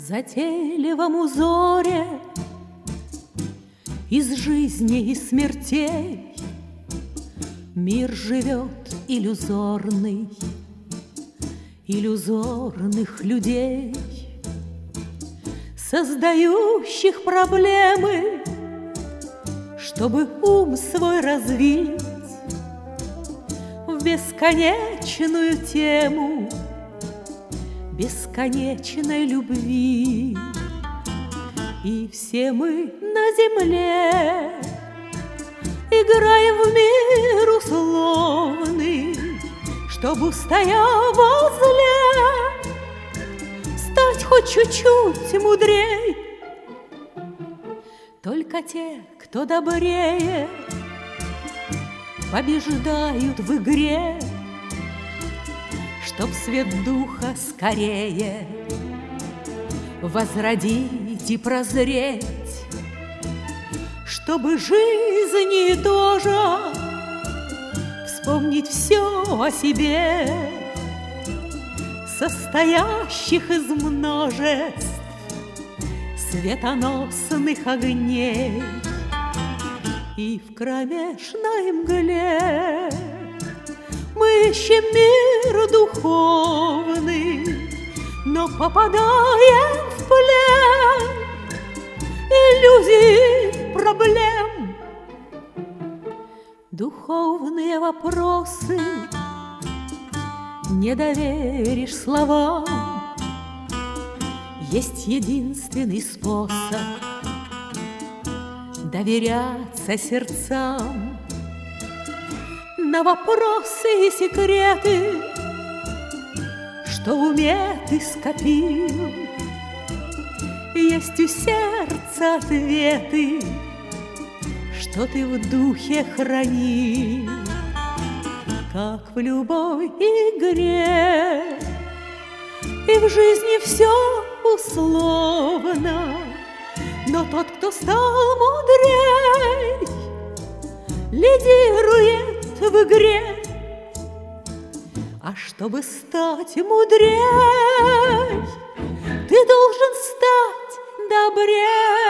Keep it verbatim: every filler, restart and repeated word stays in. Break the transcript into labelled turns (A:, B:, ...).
A: затейливом узоре из жизни и смертей мир живет иллюзорный, иллюзорных людей, создающих проблемы, чтобы ум свой развить в бесконечную тему бесконечной любви. И все мы на земле играем в мир условный, чтобы, стоя возле, стать хоть чуть-чуть мудрей. Только те, кто добрее, побеждают в игре, чтоб свет духа скорее возродить и прозреть, чтобы жизни тоже вспомнить все о себе, состоящих из множеств светоносных огней. И в кромешной мгле мы ищем мир духовный, но попадаем в плен иллюзий, проблем. Духовные вопросы не доверишь словам. Есть единственный способ доверяться сердцам. На вопросы и секреты, что в уме ты скопил, есть у сердца ответы, что ты в духе хранил. Как в любой игре и в жизни все условно, но тот, кто стал мудрей, лидирует в игре. А чтобы стать мудрей, ты должен стать добрей.